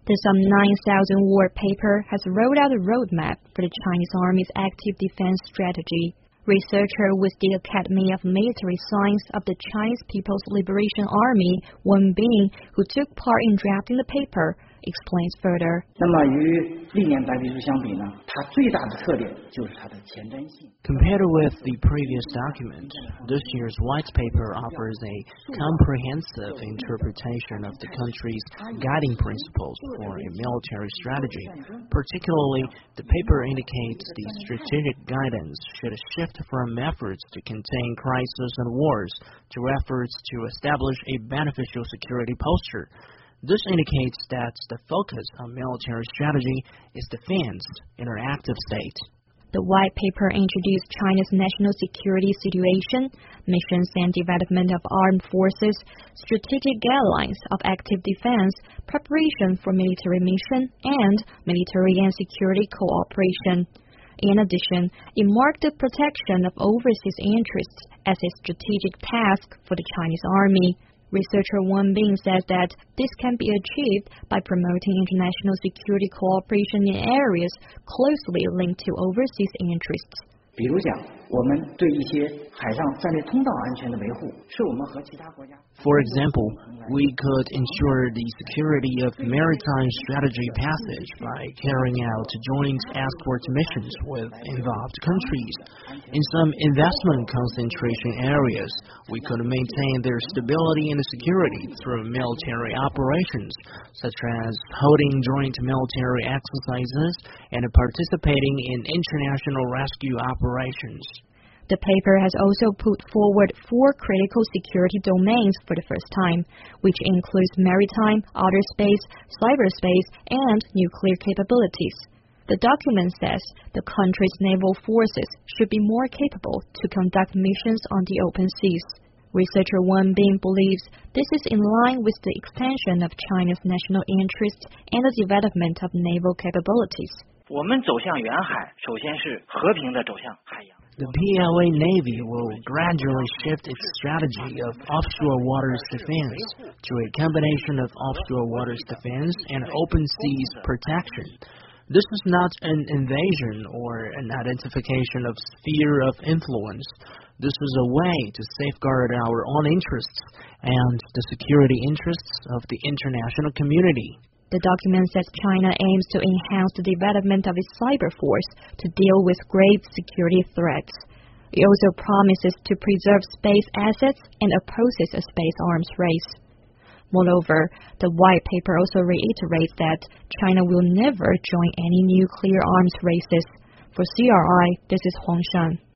The some 9,000-word paper has rolled out a roadmap for the Chinese Army's active defense strategy. Researcher with the Academy of Military Science of the Chinese People's Liberation Army, Wen Bing, who took part in drafting the paper, explains further. 那么与历年白皮书相比呢，它最大的特点就是它的前瞻性。 Compared with the previous document, this year's white paper offers a comprehensive interpretation of the country's guiding principles for a military strategy. Particularly, the paper indicates the strategic guidance should shift from efforts to contain crises and wars to efforts to establish a beneficial security posture. This indicates that the focus on military strategy is defense in an active state. The white paper introduced China's national security situation, missions and development of armed forces, strategic guidelines of active defense, preparation for military mission, and military and security cooperation. In addition, it marked the protection of overseas interests as a strategic task for the Chinese Army. Researcher Wen Bing says that this can be achieved by promoting international security cooperation in areas closely linked to overseas interests. 比如讲，我们对一些海上战略通道安全的维护，是我们和其他国家。 For example, we could ensure the security of maritime strategy passage by carrying out joint escort missions with involved countries. In some investment concentration areas, we could maintain their stability and security through military operations, such as holding joint military exercises and participating in international rescue operations. The paper has also put forward 4 critical security domains for the first time, which includes maritime, outer space, cyberspace, and nuclear capabilities. The document says the country's naval forces should be more capable to conduct missions on the open seas. Researcher Wen Bing believes this is in line with the expansion of China's national interests and the development of naval capabilities. 我们走向远海，首先是和平地走向海洋。 The PLA Navy will gradually shift its strategy of offshore waters defense to a combination of offshore waters defense and open seas protection. This is not an invasion or an identification of sphere of influence. This is a way to safeguard our own interests and the security interests of the international community. The document says China aims to enhance the development of its cyber force to deal with grave security threats. It also promises to preserve space assets and opposes a space arms race. Moreover, the white paper also reiterates that China will never join any nuclear arms races. For CRI, this is Huang Shan.